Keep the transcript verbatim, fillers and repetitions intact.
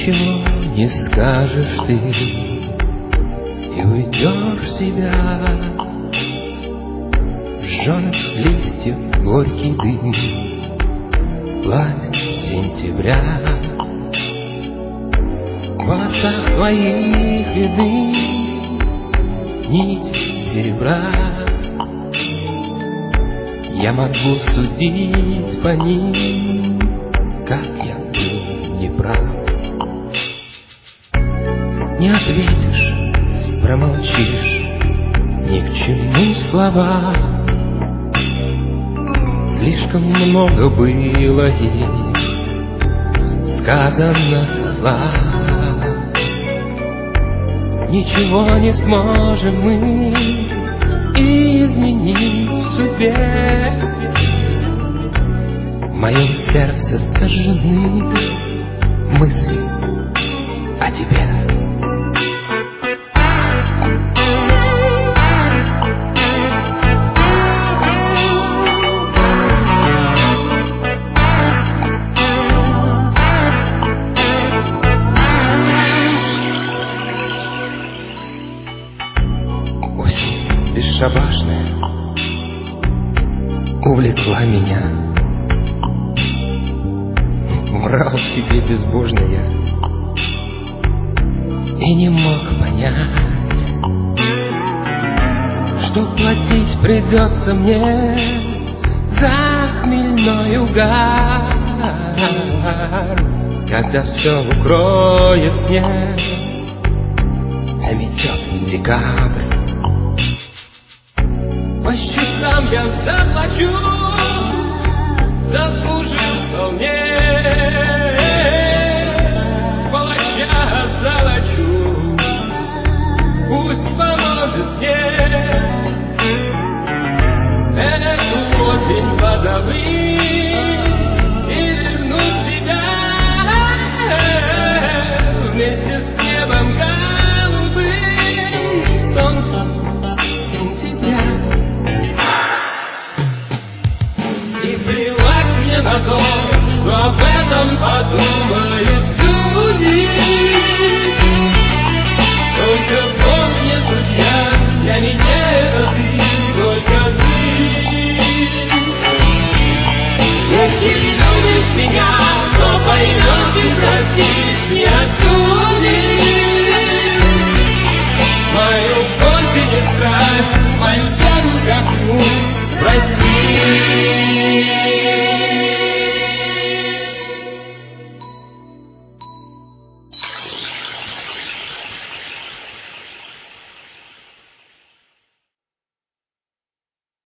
Ничего не скажешь ты и уйдешь в себя. Жженых листьев горький дым, пламя сентября. В волосах твоих видны нить серебра. Я могу судить по ним, как я был неправ. Не ответишь, промолчишь, ни к чему слова. Слишком много было ей сказано со зла. Ничего не сможем мы изменить в судьбе. В моем сердце сожжены мысли о тебе. Осень бесшабашная увлекла меня. Врал себе безбожно я и не мог понять, что платить придется мне за хмельной угар, когда все укроет снег, заметет декабрь. По счетам я заплачу, заслужил вполне. Палача золочу, пусть поможет мне эту осень позабыть и вернуть себя вместе с небом голубым, солнцем сентября. И плевать мне на то, что об этом подумают люди. Только Бог не судья, я не это ты, только ты. Если любишь меня, то поймешь и простишь.